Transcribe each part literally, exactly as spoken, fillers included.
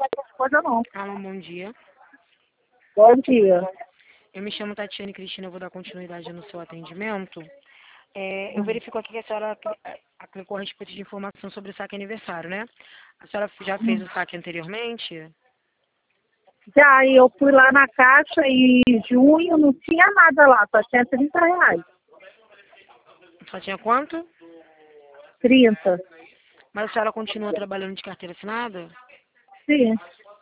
essas coisas não. Alô, bom dia. Bom dia. Eu me chamo Tatiane Cristina, eu vou dar continuidade no seu atendimento. É, eu verifico aqui que a senhora cli- a- clicou a respeito de informação sobre o saque aniversário, né? A senhora já fez o saque anteriormente? Já eu fui lá na caixa e em junho não tinha nada lá, só tinha trinta reais. Só tinha quanto? Trinta. Mas a senhora continua trabalhando de carteira assinada? Sim.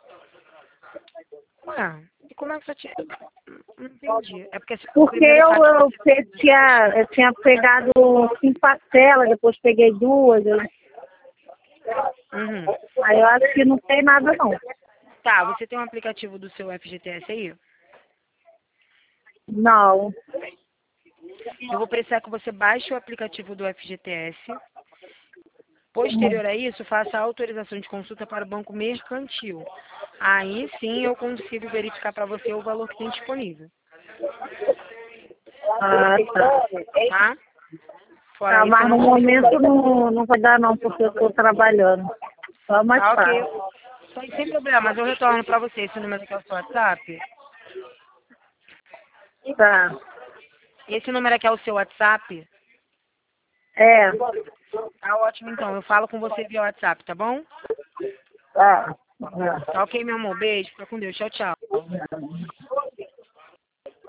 Ué, e como é que você tinha... Não entendi. É porque o Porque primeiro eu, saque... eu, pe- tinha, eu tinha pegado cinco parcelas, depois peguei duas. eu- Uhum. Aí eu acho que não tem nada não. Tá, você tem um aplicativo do seu F G T S aí? Não. Eu vou precisar que você baixe o aplicativo do F G T S. Posterior a isso, faça a autorização de consulta para o banco mercantil. Aí sim eu consigo verificar para você o valor que tem disponível, Ah, tá. tá? Fora Tá, isso, eu mas não no consigo momento não. não, não vai dar não, porque eu estou trabalhando. Só mais Tá, ok. tarde. Sem sem problema, mas eu retorno para você. Esse número aqui é o seu WhatsApp? Tá. Esse número aqui é o seu WhatsApp? É. Tá ótimo, então. Eu falo com você via WhatsApp, tá bom? Tá. Tá ok, meu amor. Beijo. Fica com Deus. Tchau, tchau. Tá.